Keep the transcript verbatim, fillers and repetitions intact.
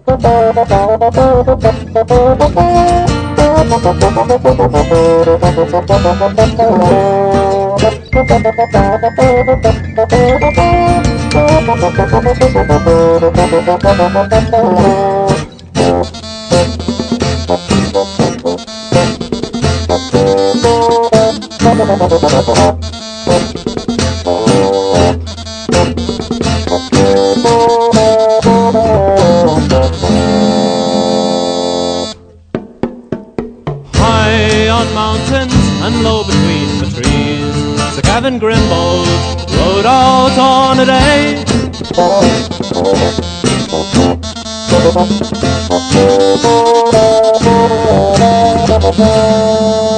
High on mountains and low between the trees, Sir Gavin Grimbold rode out on a day. Thank you.